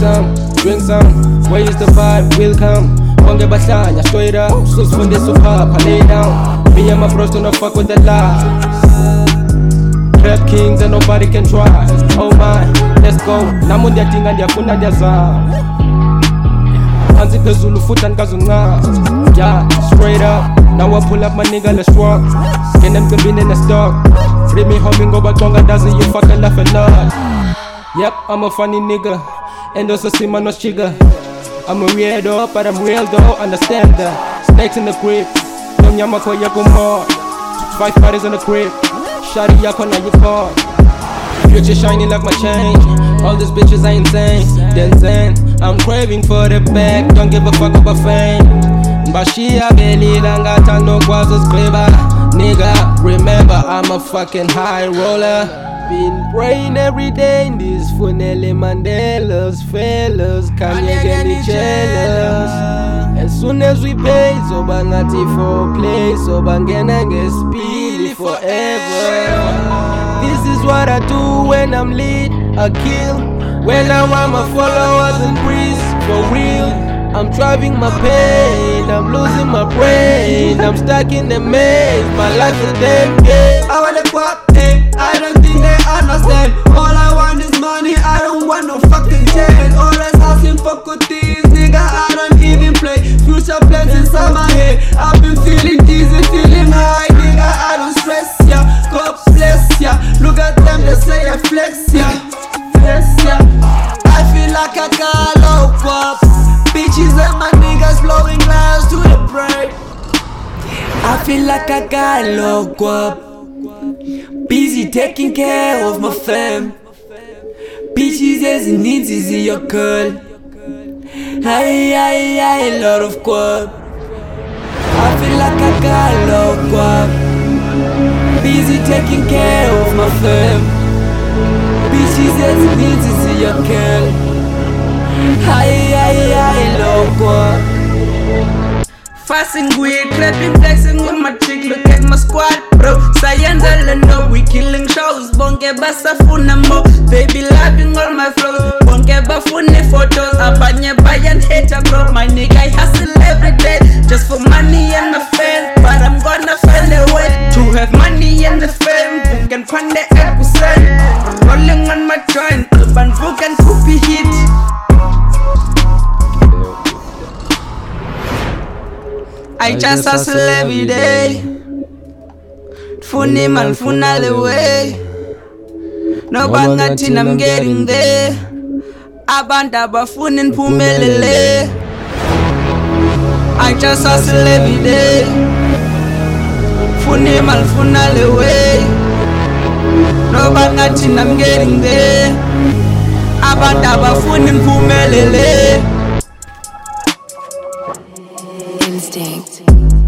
some, drink some. Where is the vibe? We'll come. Bonge bahlanya straight up. Susifundisa uphapha, lay down. Me and my bros do not fuck with the lies. Rap kings and nobody can try. Oh my, let's go. Namu ndiyadinga ndiyafuna ndiyazama. Hansi phezulu futhi andikazuncama. Yeah, straight up. Now I pull up my nigga, let's rock. Get them been in the stock. Read me homie ngoba conga doesn't you fucking laugh a lot. Yep, I'm a funny nigga. And also see my nose trigger. I'm a weirdo, but I'm real though, understand that. Snakes in the grip. Don't yamako yakumor. 5 bodies in the crib. Shawty yako na you caught. Future shiny like my chain. All these bitches are insane. Then I'm craving for the bag. Don't give a fuck about fame. Bashia belly langata no kwazo skriba. Nigga, remember I'm a fucking high roller. Been praying every day in these Funele Mandelas. Fellas, come here get me jealous. As soon as we pay, so bangati for play. So bangena get speedy forever. This is what I do when I'm lit, I kill. When I want my followers and breeze, for real. I'm driving my pain, I'm losing my brain. I'm stuck in the maze, my life is a damn game. I wanna quack, hey, I don't think they understand. All I want is money, I don't want no fucking chain. Always asking for goodies, nigga, I don't even play. Future plans inside my head, I've been feeling dizzy, feeling high. Nigga, I don't stress ya, God bless ya. Look at them, they say I flex ya, flex ya. I feel like I got low up. Bitches and my niggas blowing glass to the brain. I feel like I got low up. Busy taking care of my fam. Bitches as it needs is your girl. I lot of guap. I feel like I got low up. Busy taking care of my fam. Bitches as it needs is your girl. Loco. Fasting weed, clapping, flexing with my chick. Look at my squad, bro. Sayandala, no, we killing shows. Bonke basafuna mo. Baby loving all my flows. Bonke bafune photos. Abanye bayan hater, bro. My nigga, I hustle every day just for money and the fame. But I'm gonna find a way to have money and the fame. Who can find the episode? Rolling on my joint, urban who can copy hit. I just hustle every day. Funny man, funa the way. No bang nothing, I'm getting there. Abanda bafunin pumelele. I just hustle every day. Funny man, funa the way. No bang nothing, I'm getting there. Abanda bafunin pumelele. Instinct.